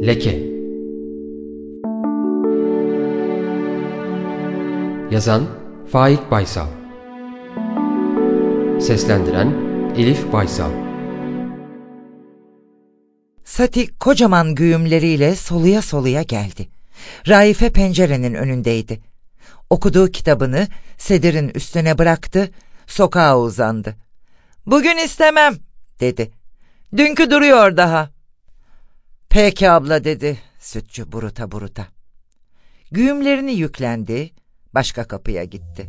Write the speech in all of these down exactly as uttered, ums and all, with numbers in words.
Leke. Yazan Faik Baysal. Seslendiren Elif Baysal. Sati kocaman güğümleriyle soluya soluya geldi. Raife pencerenin önündeydi. Okuduğu kitabını sedirin üstüne bıraktı, sokağa uzandı. "Bugün istemem," dedi. "Dünkü duruyor daha." "Peki abla," dedi sütçü buruta buruta. Güğümlerini yüklendi, başka kapıya gitti.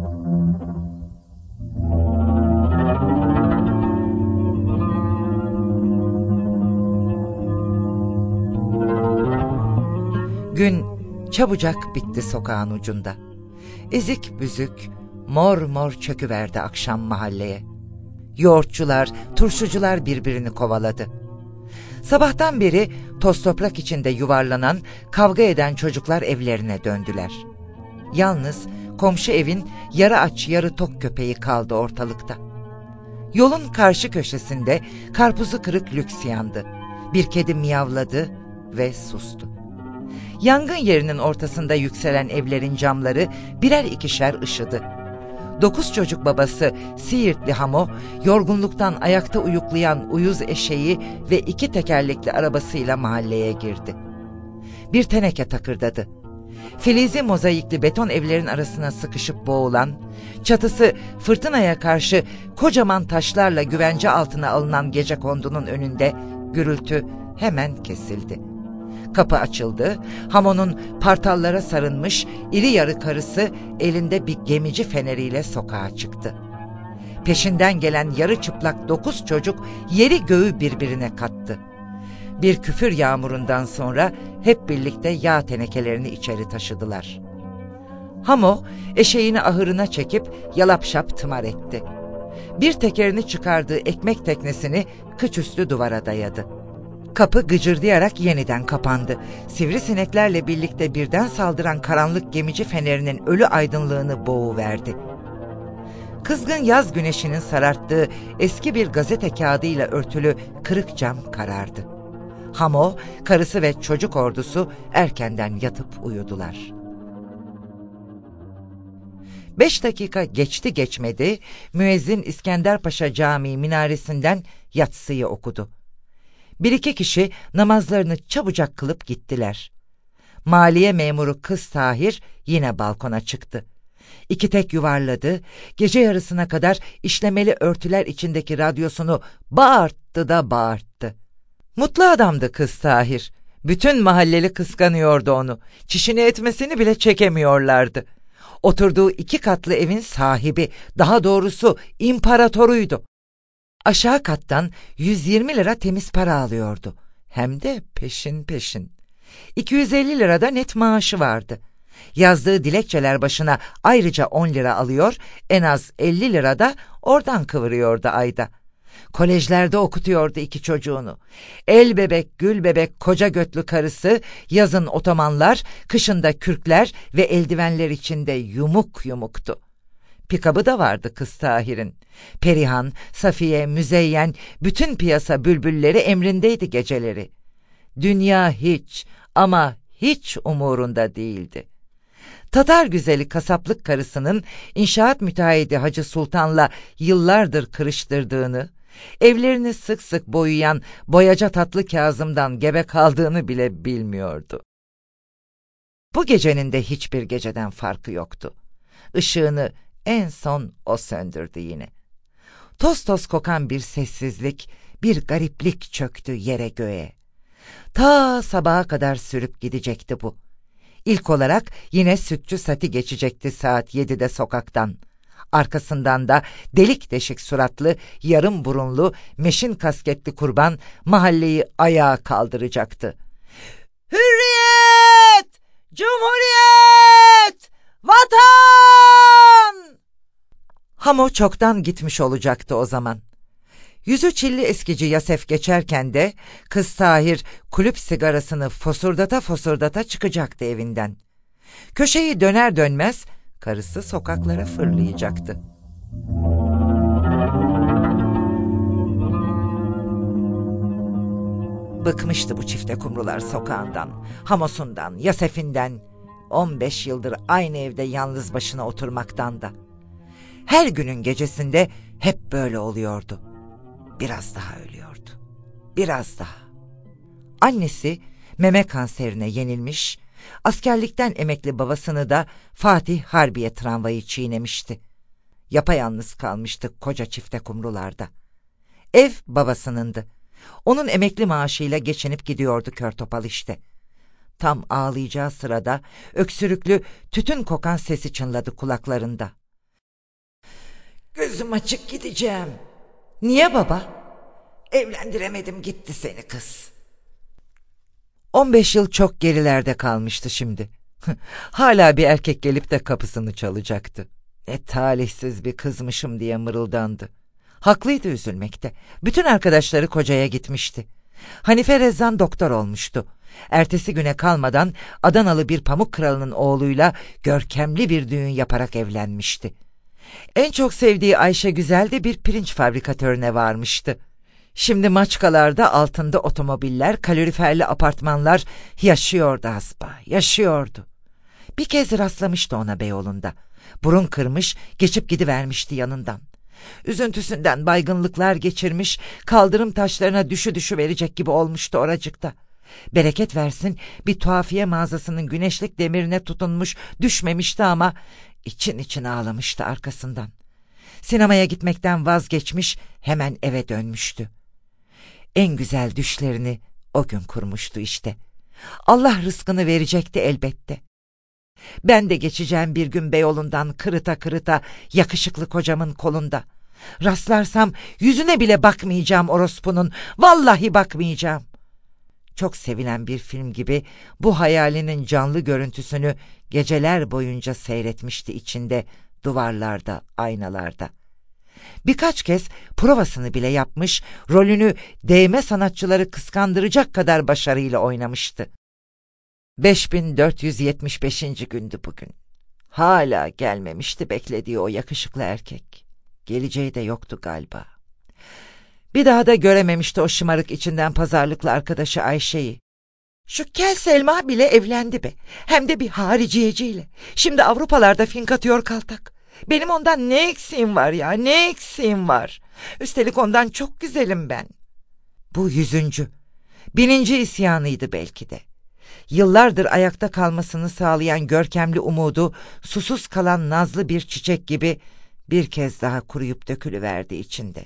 Gün çabucak bitti sokağın ucunda. Ezik büzük, mor mor çöküverdi akşam mahalleye. Yoğurtçular, turşucular birbirini kovaladı. Sabahtan beri toz toprak içinde yuvarlanan, kavga eden çocuklar evlerine döndüler. Yalnız komşu evin yarı aç yarı tok köpeği kaldı ortalıkta. Yolun karşı köşesinde karpuzu kırık lüks yandı. Bir kedi miyavladı ve sustu. Yangın yerinin ortasında yükselen evlerin camları birer ikişer ışıdı. Dokuz çocuk babası Siirtli Hamo, yorgunluktan ayakta uyuklayan uyuz eşeği ve iki tekerlekli arabasıyla mahalleye girdi. Bir teneke takırdadı. Filizi mozaikli beton evlerin arasına sıkışıp boğulan, çatısı fırtınaya karşı kocaman taşlarla güvence altına alınan gecekondunun önünde gürültü hemen kesildi. Kapı açıldı, Hamo'nun partallara sarılmış iri yarı karısı elinde bir gemici feneriyle sokağa çıktı. Peşinden gelen yarı çıplak dokuz çocuk yeri göğü birbirine kattı. Bir küfür yağmurundan sonra hep birlikte yağ tenekelerini içeri taşıdılar. Hamo eşeğini ahırına çekip yalapşap tımar etti. Bir tekerini çıkardığı ekmek teknesini kıçüstü duvara dayadı. Kapı gıcırdayarak yeniden kapandı. Sivrisineklerle birlikte birden saldıran karanlık gemici fenerinin ölü aydınlığını boğuverdi. Kızgın yaz güneşinin sararttığı eski bir gazete kağıdıyla örtülü kırık cam karardı. Hamo, karısı ve çocuk ordusu erkenden yatıp uyudular. Beş dakika geçti geçmedi, müezzin İskenderpaşa Camii minaresinden yatsıyı okudu. Bir iki kişi namazlarını çabucak kılıp gittiler. Maliye memuru kız Tahir yine balkona çıktı. İki tek yuvarladı, gece yarısına kadar işlemeli örtüler içindeki radyosunu bağırttı da bağırttı. Mutlu adamdı kız Tahir. Bütün mahalleli kıskanıyordu onu. Çişini etmesini bile çekemiyorlardı. Oturduğu iki katlı evin sahibi, daha doğrusu imparatoruydu. Aşağı kattan yüz yirmi lira temiz para alıyordu. Hem de peşin peşin. iki yüz elli lirada net maaşı vardı. Yazdığı dilekçeler başına ayrıca on lira alıyor, en az elli lirada oradan kıvırıyordu ayda. Kolejlerde okutuyordu iki çocuğunu. El bebek, gül bebek, koca götlü karısı, yazın otomanlar, kışında kürkler ve eldivenler içinde yumuk yumuktu. Pikabı da vardı kız Tahir'in. Perihan, Safiye, Müzeyyen, bütün piyasa bülbülleri emrindeydi geceleri. Dünya hiç ama hiç umurunda değildi. Tatar güzeli kasaplık karısının inşaat müteahhidi Hacı Sultan'la yıllardır kırıştırdığını, evlerini sık sık boyayan boyaca tatlı Kazım'dan gebe kaldığını bile bilmiyordu. Bu gecenin de hiçbir geceden farkı yoktu. Işığını en son o söndürdü yine. Toz toz kokan bir sessizlik, bir gariplik çöktü yere göğe. Ta sabaha kadar sürüp gidecekti bu. İlk olarak yine sütçü Sati geçecekti saat yedide sokaktan. Arkasından da delik deşik suratlı, yarım burunlu, meşin kasketli kurban mahalleyi ayağa kaldıracaktı. Hürriyet! Cumhuriyet! Vatan! Hamo çoktan gitmiş olacaktı o zaman. Yüzü çilli eskici Yasef geçerken de kız Tahir kulüp sigarasını fosurdata fosurdata çıkacaktı evinden. Köşeyi döner dönmez karısı sokaklara fırlayacaktı. Bıkmıştı bu çifte kumrular sokağından, hamosundan, yasefinden, on beş yıldır aynı evde yalnız başına oturmaktan da. Her günün gecesinde hep böyle oluyordu. Biraz daha ölüyordu. Biraz daha. Annesi meme kanserine yenilmiş, askerlikten emekli babasını da Fatih Harbiye tramvayı çiğnemişti. Yapayalnız kalmıştı koca çifte kumrularda. Ev babasınındı. Onun emekli maaşıyla geçinip gidiyordu kör topal işte. Tam ağlayacağı sırada öksürüklü, tütün kokan sesi çınladı kulaklarında. Gözüm açık gideceğim. Niye baba? Evlendiremedim gitti seni kız. On beş yıl çok gerilerde kalmıştı şimdi. Hala bir erkek gelip de kapısını çalacaktı. Ne talihsiz bir kızmışım diye mırıldandı. Haklıydı üzülmekte. Bütün arkadaşları kocaya gitmişti. Hanife Rezzan doktor olmuştu. Ertesi güne kalmadan Adanalı bir pamuk kralının oğluyla görkemli bir düğün yaparak evlenmişti. En çok sevdiği Ayşe Güzel de bir pirinç fabrikatörüne varmıştı. Şimdi Maçkalar'da altında otomobiller, kaloriferli apartmanlar yaşıyordu hasba, yaşıyordu. Bir kez rastlamıştı ona Beyoğlu'nda. Burun kırmış, geçip gidivermişti yanından. Üzüntüsünden baygınlıklar geçirmiş, kaldırım taşlarına düşü düşü verecek gibi olmuştu oracıkta. Bereket versin bir tuhafiye mağazasının güneşlik demirine tutunmuş, düşmemişti ama için için ağlamıştı arkasından. Sinemaya gitmekten vazgeçmiş, hemen eve dönmüştü. En güzel düşlerini o gün kurmuştu işte. Allah rızkını verecekti elbette. Ben de geçeceğim bir gün Beyoğlu'ndan kırıta kırıta yakışıklı kocamın kolunda. Rastlarsam yüzüne bile bakmayacağım orospunun, vallahi bakmayacağım. Çok sevilen bir film gibi bu hayalinin canlı görüntüsünü geceler boyunca seyretmişti içinde, duvarlarda, aynalarda. Birkaç kez provasını bile yapmış, rolünü değme sanatçıları kıskandıracak kadar başarıyla oynamıştı. beş bin dört yüz yetmiş beşinci gündü bugün. Hala gelmemişti beklediği o yakışıklı erkek. Geleceği de yoktu galiba. Bir daha da görememişti o şımarık içinden pazarlıklı arkadaşı Ayşe'yi. Şu Kel Selma bile evlendi be. Hem de bir hariciyeciyle. Şimdi Avrupalarda fink atıyor kaltak. Benim ondan ne eksiğim var ya, ne eksiğim var. Üstelik ondan çok güzelim ben. Bu yüzüncü, bininci isyanıydı belki de. Yıllardır ayakta kalmasını sağlayan görkemli umudu, susuz kalan nazlı bir çiçek gibi bir kez daha kuruyup dökülüverdi içinde.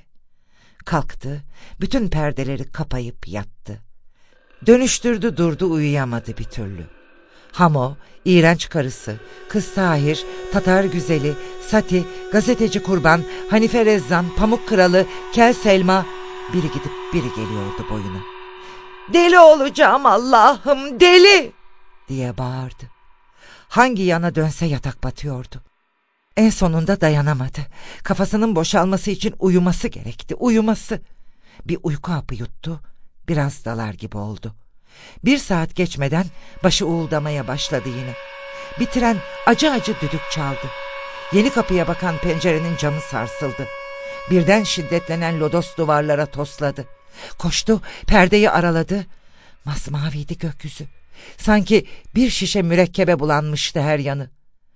Kalktı, bütün perdeleri kapayıp yattı. Dönüştürdü durdu, uyuyamadı bir türlü. Hamo, iğrenç karısı, kız Tahir, Tatar güzeli, Sati, gazeteci Kurban, Hanife Rezzan, Pamuk Kralı, Kel Selma, biri gidip biri geliyordu boyuna. Deli olacağım Allah'ım, deli diye bağırdı. Hangi yana dönse yatak batıyordu. En sonunda dayanamadı. Kafasının boşalması için uyuması gerekti, uyuması. Bir uyku hapı yuttu, biraz dalar gibi oldu. Bir saat geçmeden başı uğuldamaya başladı yine. Bir tren acı acı düdük çaldı. Yeni kapıya bakan pencerenin camı sarsıldı. Birden şiddetlenen lodos duvarlara tosladı. Koştu, perdeyi araladı. Masmaviydi gökyüzü. Sanki bir şişe mürekkebe bulanmıştı her yanı.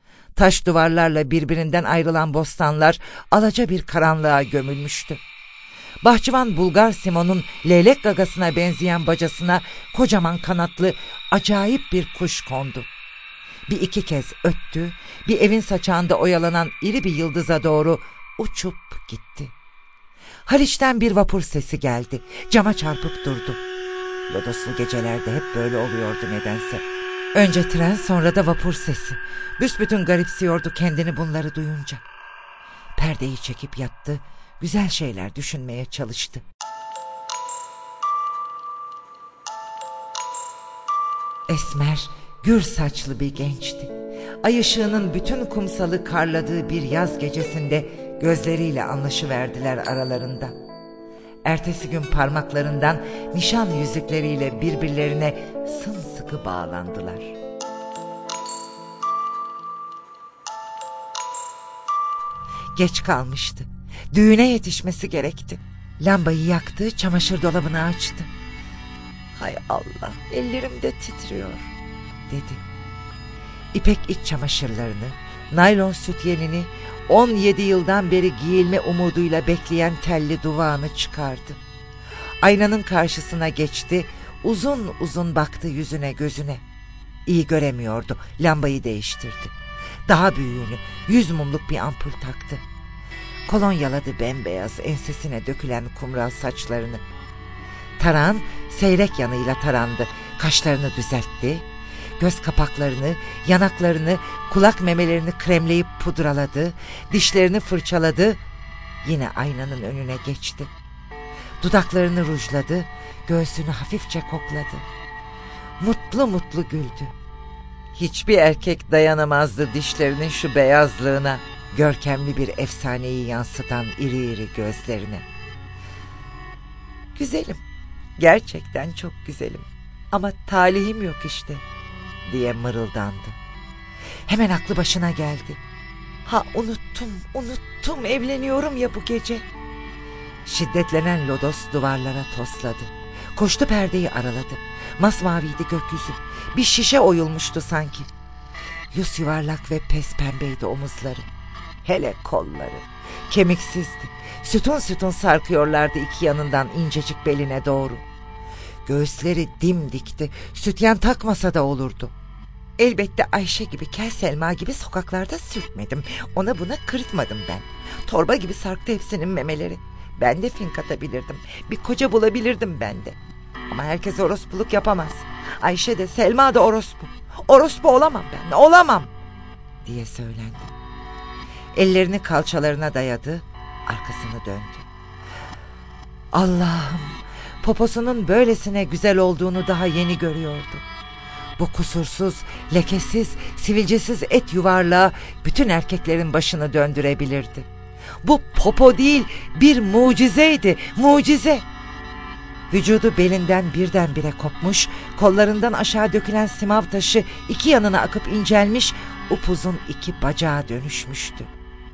Taş duvarlarla birbirinden ayrılan bostanlar alaca bir karanlığa gömülmüştü. Bahçıvan Bulgar Simon'un leylek gagasına benzeyen bacasına kocaman kanatlı acayip bir kuş kondu. Bir iki kez öttü, bir evin saçağında oyalanan iri bir yıldıza doğru uçup gitti. Haliç'ten bir vapur sesi geldi, cama çarpıp durdu. Lodoslu gecelerde hep böyle oluyordu nedense. Önce tren, sonra da vapur sesi. Büsbütün garipsiyordu kendini bunları duyunca. Perdeyi çekip yattı, güzel şeyler düşünmeye çalıştı. Esmer, gür saçlı bir gençti. Ay ışığının bütün kumsalı karladığı bir yaz gecesinde gözleriyle anlaşıverdiler aralarında. Ertesi gün parmaklarından nişan yüzükleriyle birbirlerine sımsıkı bağlandılar. Geç kalmıştı. Düğüne yetişmesi gerekti. Lambayı yaktı, çamaşır dolabını açtı. Hay Allah, ellerim de titriyor, dedi. İpek iç çamaşırlarını, naylon sütyenini, on yedi yıldan beri giyilme umuduyla bekleyen telli duvağını çıkardı. Aynanın karşısına geçti, uzun uzun baktı yüzüne gözüne. İyi göremiyordu, lambayı değiştirdi. Daha büyüğünü, yüz mumluk bir ampul taktı. Kolonyaladı bembeyaz ensesine dökülen kumral saçlarını. Tarağın seyrek yanıyla tarandı, kaşlarını düzeltti, göz kapaklarını, yanaklarını, kulak memelerini kremleyip pudraladı, dişlerini fırçaladı, yine aynanın önüne geçti. Dudaklarını rujladı, göğsünü hafifçe kokladı. Mutlu mutlu güldü. Hiçbir erkek dayanamazdı dişlerinin şu beyazlığına, görkemli bir efsaneyi yansıtan iri iri gözlerine. Güzelim, gerçekten çok güzelim ama talihim yok işte, diye mırıldandı. Hemen aklı başına geldi. Ha unuttum, unuttum, evleniyorum ya bu gece. Şiddetlenen lodos duvarlara tosladı. Koştu, perdeyi araladı. Masmaviydi gökyüzü. Bir şişe oyulmuştu sanki. Yüz yuvarlak ve pes pembeydi omuzları. Hele kolları. Kemiksizdi. Sütun sütun sarkıyorlardı iki yanından incecik beline doğru. Göğüsleri dimdikti. Sütyen takmasa da olurdu. Elbette Ayşe gibi, Kel Selma gibi sokaklarda sürtmedim. Ona buna kırıtmadım ben. Torba gibi sarktı hepsinin memeleri. Ben de fink atabilirdim. Bir koca bulabilirdim ben de. Ama herkes orospuluk yapamaz. Ayşe de Selma da orospu. Orospu olamam ben, olamam, diye söylendi. Ellerini kalçalarına dayadı, arkasını döndü. Allah'ım, poposunun böylesine güzel olduğunu daha yeni görüyordu. Bu kusursuz, lekesiz, sivilcesiz et yuvarlağı bütün erkeklerin başını döndürebilirdi. Bu popo değil, bir mucizeydi, mucize. Vücudu belinden birdenbire kopmuş, kollarından aşağı dökülen simav taşı iki yanına akıp incelmiş, upuzun iki bacağa dönüşmüştü.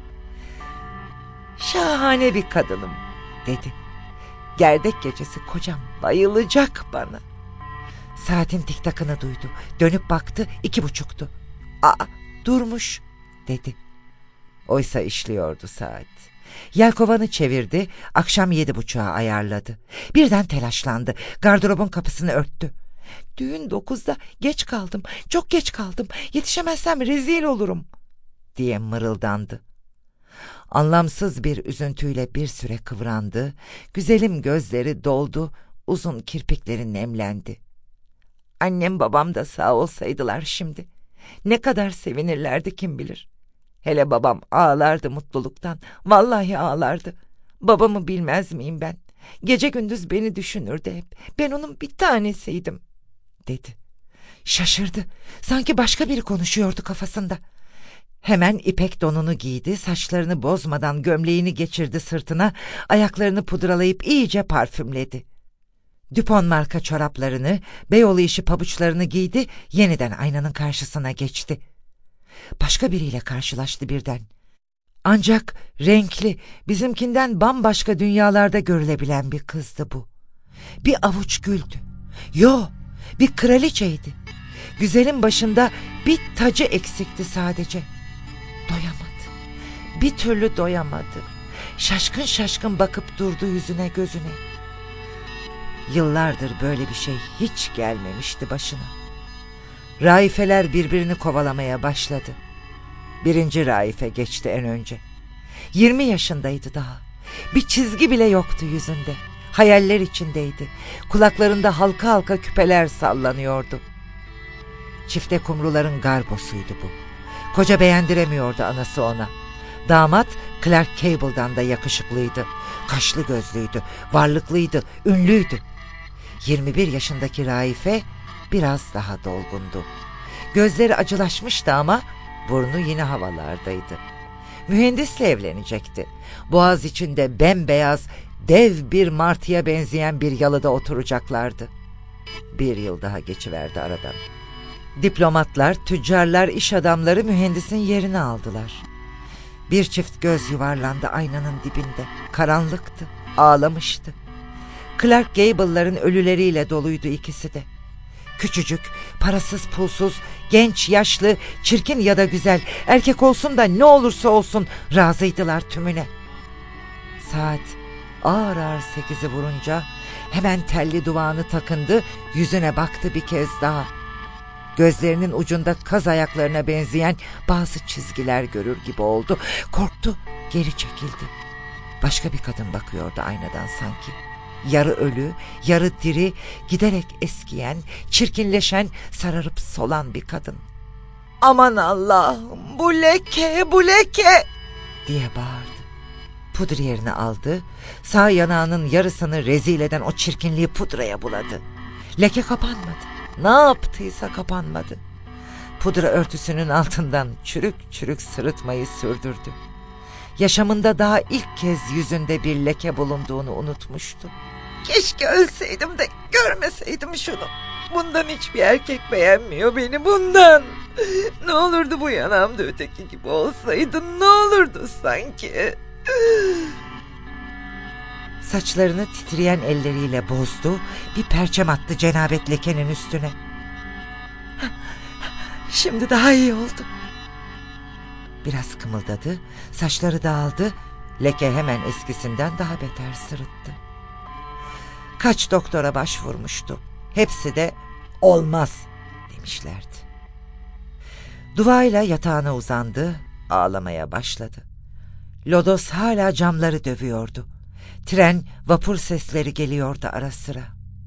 Şahane bir kadınım, dedi. Gerdek gecesi kocam bayılacak bana. Saatin tiktakını duydu. Dönüp baktı, iki buçuktu. Aa, durmuş, dedi. Oysa işliyordu saat. Yelkovanı çevirdi, akşam yedi buçuğa ayarladı. Birden telaşlandı, gardırobun kapısını örttü. Düğün dokuzda, geç kaldım, çok geç kaldım, yetişemezsem rezil olurum, diye mırıldandı. Anlamsız bir üzüntüyle bir süre kıvrandı, güzelim gözleri doldu, uzun kirpikleri nemlendi. Annem babam da sağ olsaydılar şimdi, ne kadar sevinirlerdi kim bilir. Hele babam ağlardı mutluluktan, vallahi ağlardı. Babamı bilmez miyim ben? Gece gündüz beni düşünürdü hep. Ben onun bir tanesiydim, dedi. Şaşırdı, sanki başka biri konuşuyordu kafasında. Hemen ipek donunu giydi, saçlarını bozmadan gömleğini geçirdi sırtına, ayaklarını pudralayıp iyice parfümledi. Dupont marka çoraplarını, Beyoğlu işi pabuçlarını giydi, yeniden aynanın karşısına geçti. Başka biriyle karşılaştı birden. Ancak renkli, bizimkinden bambaşka dünyalarda görülebilen bir kızdı bu. Bir avuç güldü. Yo, bir kraliçeydi. Güzelin başında bir tacı eksikti sadece. Doyamadı. Bir türlü doyamadı. Şaşkın şaşkın bakıp durdu yüzüne gözüne. Yıllardır böyle bir şey hiç gelmemişti başına. Raifeler birbirini kovalamaya başladı. Birinci Raife geçti en önce. Yirmi yaşındaydı daha. Bir çizgi bile yoktu yüzünde. Hayaller içindeydi. Kulaklarında halka halka küpeler sallanıyordu. Çifte kumruların garbosuydu bu. Koca beğendiremiyordu anası ona. Damat Clark Cable'dan da yakışıklıydı. Kaşlı gözlüydü, varlıklıydı, ünlüydü. Yirmi bir yaşındaki Raife biraz daha dolgundu. Gözleri acılaşmıştı ama burnu yine havalardaydı. Mühendisle evlenecekti. Boğaz içinde bembeyaz, dev bir martıya benzeyen bir yalıda oturacaklardı. Bir yıl daha geçiverdi aradan. Diplomatlar, tüccarlar, iş adamları mühendisin yerini aldılar. Bir çift göz yuvarlandı aynanın dibinde. Karanlıktı, ağlamıştı. Clark Gable'ların ölüleriyle doluydu ikisi de. Küçücük, parasız pulsuz, genç, yaşlı, çirkin ya da güzel, erkek olsun da ne olursa olsun razıydılar tümüne. Saat ağır ağır sekizi vurunca hemen telli duvağını takındı, yüzüne baktı bir kez daha. Gözlerinin ucunda kaz ayaklarına benzeyen bazı çizgiler görür gibi oldu. Korktu, geri çekildi. Başka bir kadın bakıyordu aynadan sanki. Yarı ölü, yarı diri, giderek eskiyen, çirkinleşen, sararıp solan bir kadın. "Aman Allah'ım, bu leke, bu leke!" diye bağırdı. Pudriyerini aldı, sağ yanağının yarısını rezil eden o çirkinliği pudraya buladı. Leke kapanmadı. Ne yaptıysa kapanmadı. Pudra örtüsünün altından çürük çürük sırıtmayı sürdürdü. Yaşamında daha ilk kez yüzünde bir leke bulunduğunu unutmuştu. "Keşke ölseydim de görmeseydim şunu. Bundan hiçbir erkek beğenmiyor beni, bundan. Ne olurdu bu yanağımda öteki gibi olsaydı, ne olurdu sanki." Saçlarını titreyen elleriyle bozdu, bir perçem attı cenabet lekenin üstüne. "Şimdi daha iyi oldu." Biraz kımıldadı, saçları dağıldı, leke hemen eskisinden daha beter sırıttı. Kaç doktora başvurmuştu, hepsi de olmaz demişlerdi. Duvağıyla yatağına uzandı, ağlamaya başladı. Lodos hala camları dövüyordu. Tren, vapur sesleri geliyordu ara sıra.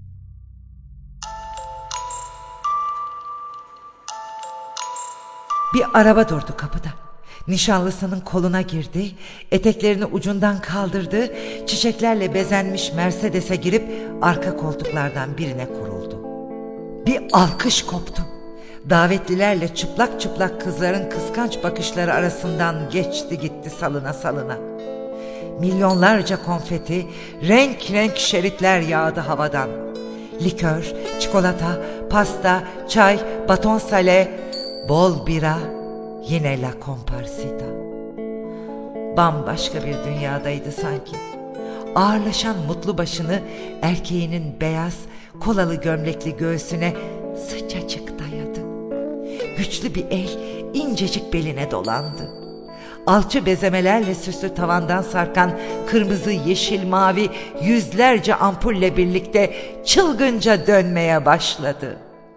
Bir araba durdu kapıda. Nişanlısının koluna girdi, eteklerini ucundan kaldırdı, çiçeklerle bezenmiş Mercedes'e girip arka koltuklardan birine kuruldu. Bir alkış koptu. Davetlilerle çıplak çıplak kızların kıskanç bakışları arasından geçti gitti salına salına. Milyonlarca konfeti, renk renk şeritler yağdı havadan. Likör, çikolata, pasta, çay, baton sale, bol bira, yine La Comparsita. Bambaşka bir dünyadaydı sanki. Ağırlaşan mutlu başını erkeğinin beyaz, kolalı gömlekli göğsüne sıcacık dayadı. Güçlü bir el incecik beline dolandı. Alçı bezemelerle süslü tavandan sarkan kırmızı, yeşil, mavi yüzlerce ampulle birlikte çılgınca dönmeye başladı.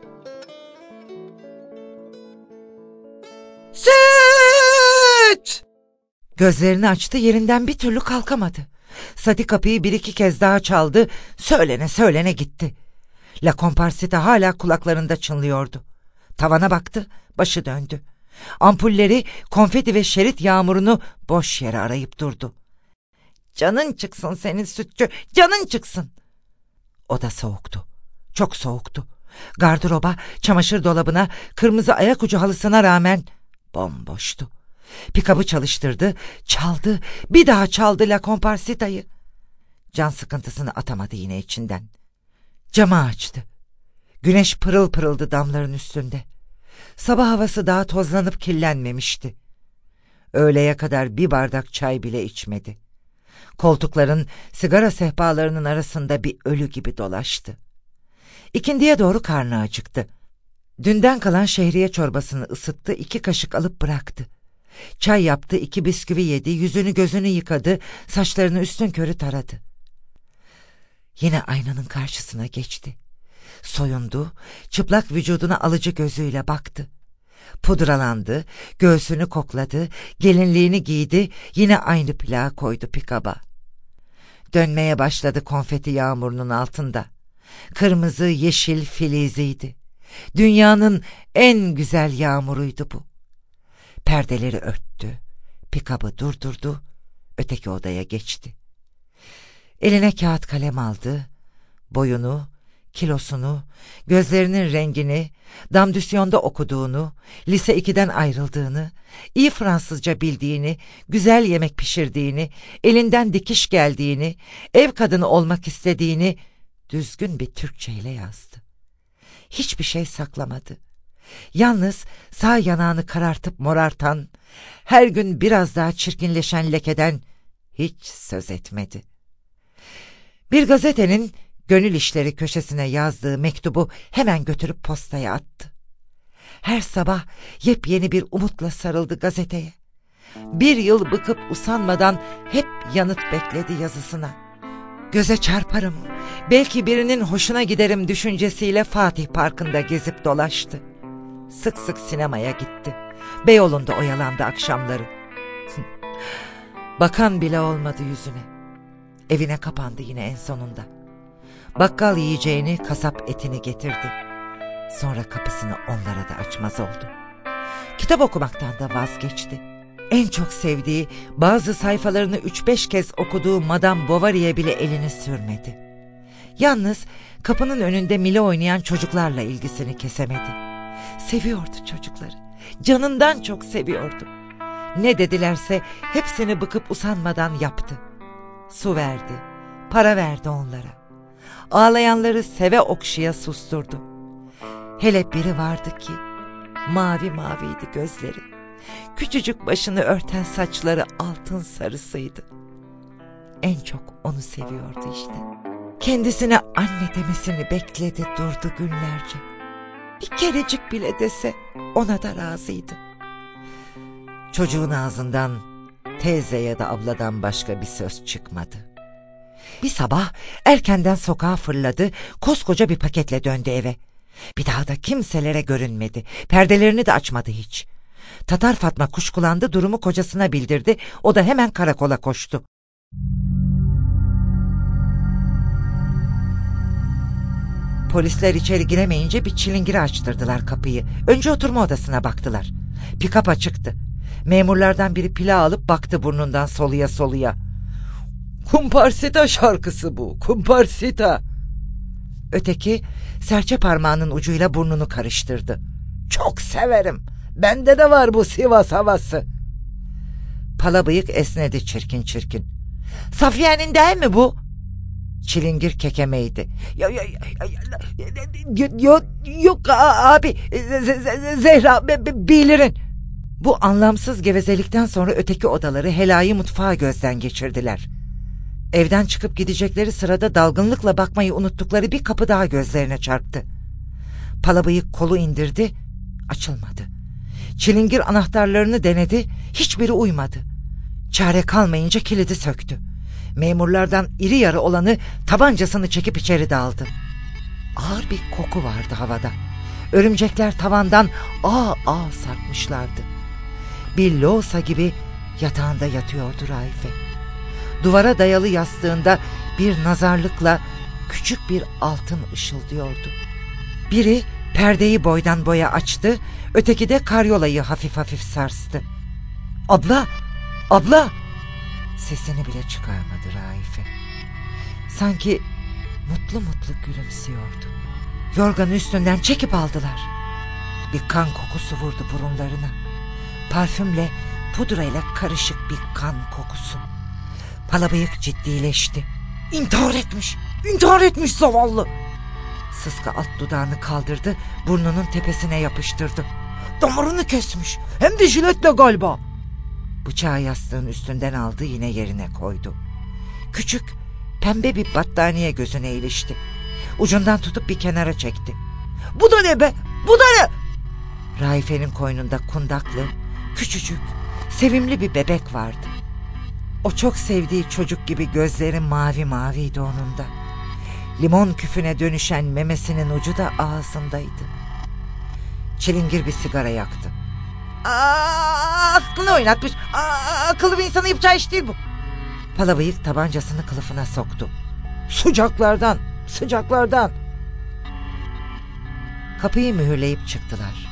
Süt! Gözlerini açtı, yerinden bir türlü kalkamadı. Sadi kapıyı bir iki kez daha çaldı, söylene söylene gitti. La Comparsita hala kulaklarında çınlıyordu. Tavana baktı, başı döndü. Ampulleri, konfeti ve şerit yağmurunu boş yere arayıp durdu. "Canın çıksın senin sütçü, canın çıksın." Oda soğuktu, çok soğuktu. Gardıroba, çamaşır dolabına, kırmızı ayak ucu halısına rağmen bomboştu. Pikabı çalıştırdı, çaldı, bir daha çaldı La Comparsita'yı. Can sıkıntısını atamadı yine içinden. Camı açtı. Güneş pırıl pırıldı damların üstünde. Sabah havası daha tozlanıp kirlenmemişti. Öğleye kadar bir bardak çay bile içmedi. Koltukların, sigara sehpalarının arasında bir ölü gibi dolaştı. İkindiye doğru karnı acıktı. Dünden kalan şehriye çorbasını ısıttı, iki kaşık alıp bıraktı. Çay yaptı, iki bisküvi yedi, yüzünü gözünü yıkadı, saçlarını üstünkörü taradı. Yine aynanın karşısına geçti. Soyundu, çıplak vücuduna alıcı gözüyle baktı. Pudralandı, göğsünü kokladı, gelinliğini giydi, yine aynı plağı koydu pikaba. Dönmeye başladı konfeti yağmurunun altında. Kırmızı, yeşil, filiziydi. Dünyanın en güzel yağmuruydu bu. Perdeleri örttü, pikabı durdurdu, öteki odaya geçti. Eline kağıt kalem aldı, boyunu, kilosunu, gözlerinin rengini, damdüsyonda okuduğunu, lise ikiden ayrıldığını, iyi Fransızca bildiğini, güzel yemek pişirdiğini, elinden dikiş geldiğini, ev kadını olmak istediğini düzgün bir Türkçeyle yazdı. Hiçbir şey saklamadı. Yalnız sağ yanağını karartıp morartan, her gün biraz daha çirkinleşen lekeden hiç söz etmedi. Bir gazetenin Gönül işleri köşesine yazdığı mektubu hemen götürüp postaya attı. Her sabah yepyeni bir umutla sarıldı gazeteye. Bir yıl bıkıp usanmadan hep yanıt bekledi yazısına. Göze çarparım, belki birinin hoşuna giderim düşüncesiyle Fatih Parkı'nda gezip dolaştı. Sık sık sinemaya gitti. Beyoğlu'nda oyalandı akşamları. Bakan bile olmadı yüzüne. Evine kapandı yine en sonunda. Bakkal yiyeceğini, kasap etini getirdi. Sonra kapısını onlara da açmaz oldu. Kitap okumaktan da vazgeçti. En çok sevdiği, bazı sayfalarını üç beş kez okuduğu Madame Bovary'e bile elini sürmedi. Yalnız kapının önünde mili oynayan çocuklarla ilgisini kesemedi. Seviyordu çocukları. Canından çok seviyordu. Ne dedilerse hepsini bıkıp usanmadan yaptı. Su verdi, para verdi onlara. Ağlayanları seve okşaya susturdu. Hele biri vardı ki mavi maviydi gözleri. Küçücük başını örten saçları altın sarısıydı. En çok onu seviyordu işte. Kendisine anne demesini bekledi durdu günlerce. Bir kerecik bile dese ona da razıydı. Çocuğun ağzından teyze ya da abladan başka bir söz çıkmadı. Bir sabah erkenden sokağa fırladı, koskoca bir paketle döndü eve. Bir daha da kimselere görünmedi, perdelerini de açmadı hiç. Tatar Fatma kuşkulandı, durumu kocasına bildirdi, o da hemen karakola koştu. Polisler içeri giremeyince bir çilingiri açtırdılar kapıyı. Önce oturma odasına baktılar. Pikap açıktı. Memurlardan biri pilav alıp baktı burnundan soluya soluya. "Kumparsita şarkısı bu, kumparsita." Öteki serçe parmağının ucuyla burnunu karıştırdı. "Çok severim. Bende de var bu Sivas havası." Palabıyık esnedi çirkin çirkin. "Safiye'nin değil mi bu?" Çilingir kekemeydi. "Yok yok yok abi, Zehra bilirin." Bu anlamsız gevezelikten sonra öteki odaları, helayı, mutfağı gözden geçirdiler. Evden çıkıp gidecekleri sırada dalgınlıkla bakmayı unuttukları bir kapı daha gözlerine çarptı. Palabıyık kolu indirdi, açılmadı. Çilingir anahtarlarını denedi, hiçbiri uymadı. Çare kalmayınca kilidi söktü. Memurlardan iri yarı olanı tabancasını çekip içeri daldı. Ağır bir koku vardı havada. Örümcekler tavandan ağ ağ sarkmışlardı. Bir loğusa gibi yatağında yatıyordu Raife. Duvara dayalı yastığında bir nazarlıkla küçük bir altın ışıldıyordu. Biri perdeyi boydan boya açtı, öteki de karyolayı hafif hafif sarstı. "Abla, abla!" Sesini bile çıkarmadı Raife. Sanki mutlu mutlu gülümsüyordu. Yorganı üstünden çekip aldılar. Bir kan kokusu vurdu burunlarına. Parfümle, pudrayla karışık bir kan kokusu. Palabıyık ciddileşti. "İntihar etmiş, intihar etmiş zavallı." Sıska alt dudağını kaldırdı, burnunun tepesine yapıştırdı. "Damarını kesmiş, hem de jiletle galiba." Bıçağı yastığın üstünden aldı, yine yerine koydu. Küçük, pembe bir battaniye gözüne ilişti. Ucundan tutup bir kenara çekti. "Bu da ne be, bu da ne?" Raife'nin koynunda kundaklı, küçücük, sevimli bir bebek vardı. O çok sevdiği çocuk gibi gözleri mavi maviydi onun da. Limon küfüne dönüşen memesinin ucu da ağzındaydı. Çilingir bir sigara yaktı. "Aa, aklını oynatmış. Aa, akıllı bir insanın yapacağı iş değil bu." Palabıyık tabancasını kılıfına soktu. "Sıcaklardan, sıcaklardan." Kapıyı mühürleyip çıktılar.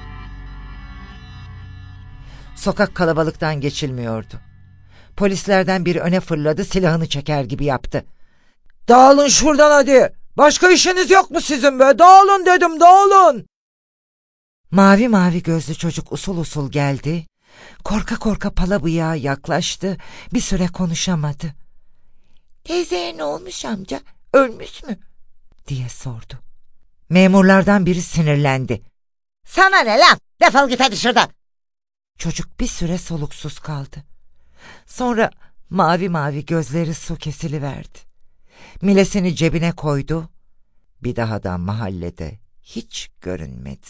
Sokak kalabalıktan geçilmiyordu. Polislerden biri öne fırladı, silahını çeker gibi yaptı. "Dağılın şuradan hadi. Başka işiniz yok mu sizin be? Dağılın dedim, dağılın." Mavi mavi gözlü çocuk usul usul geldi. Korka korka palabıyağa yaklaştı. Bir süre konuşamadı. "Teyzeye ne olmuş amca? Ölmüş mü?" diye sordu. Memurlardan biri sinirlendi. "Sana ne lan? Defol git hadi şuradan." Çocuk bir süre soluksuz kaldı. Sonra mavi mavi gözleri su kesiliverdi. Milesini cebine koydu. Bir daha da mahallede hiç görünmedi.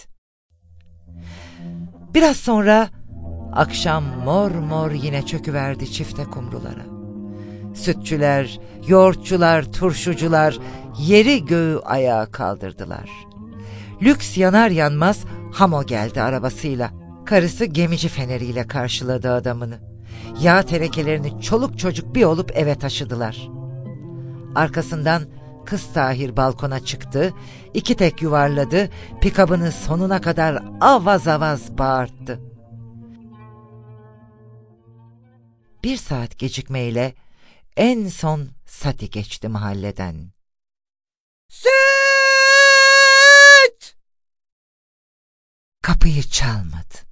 Biraz sonra akşam mor mor yine çöküverdi çifte kumrulara. Sütçüler, yoğurtçular, turşucular yeri göğü ayağa kaldırdılar. Lüks yanar yanmaz Hamo geldi arabasıyla. Karısı gemici feneriyle karşıladı adamını. Yağ tenekelerini çoluk çocuk bir olup eve taşıdılar. Arkasından kız Tahir balkona çıktı, iki tek yuvarladı, pikabını sonuna kadar avaz avaz bağırttı. Bir saat gecikmeyle en son Sati geçti mahalleden. Süt! Kapıyı çalmadı.